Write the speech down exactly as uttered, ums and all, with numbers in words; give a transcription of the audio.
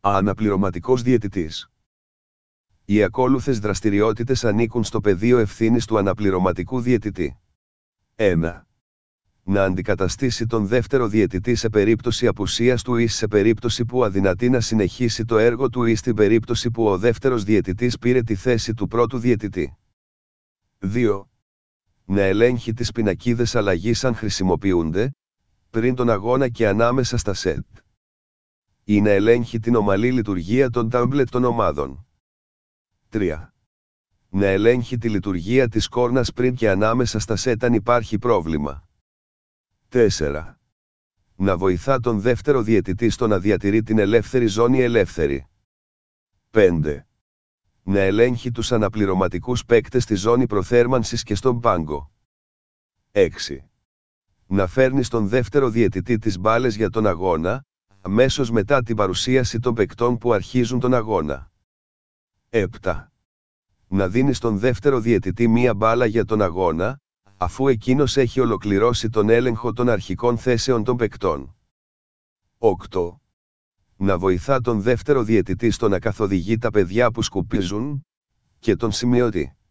Αναπληρωματικός διαιτητής. Οι ακόλουθες δραστηριότητες ανήκουν στο πεδίο ευθύνης του αναπληρωματικού διαιτητή. ένα. Να αντικαταστήσει τον δεύτερο διαιτητή σε περίπτωση απουσίας του ή σε περίπτωση που αδυνατεί να συνεχίσει το έργο του ή στην περίπτωση που ο δεύτερος διαιτητής πήρε τη θέση του πρώτου διαιτητή. δύο. Να ελέγχει τις πινακίδες αλλαγής αν χρησιμοποιούνται, πριν τον αγώνα και ανάμεσα στα σετ. Ή να ελέγχει την ομαλή λειτουργία των τάμπλετ των ομάδων. τρία. Να ελέγχει τη λειτουργία της κόρνας πριν και ανάμεσα στα σετ αν υπάρχει πρόβλημα. τέσσερα. Να βοηθά τον δεύτερο διαιτητή στο να διατηρεί την ελεύθερη ζώνη ελεύθερη. πέντε. Να ελέγχει τους αναπληρωματικούς παίκτες στη ζώνη προθέρμανσης και στον πάγκο. έξι. Να φέρνει στον δεύτερο διαιτητή τις μπάλες για τον αγώνα, αμέσως μετά την παρουσίαση των παικτών που αρχίζουν τον αγώνα. επτά. Να δίνει στον δεύτερο διαιτητή μία μπάλα για τον αγώνα, αφού εκείνος έχει ολοκληρώσει τον έλεγχο των αρχικών θέσεων των παικτών. οκτώ. Να βοηθά τον δεύτερο διαιτητή στο να καθοδηγεί τα παιδιά που σκουπίζουν, και τον σημειωτή.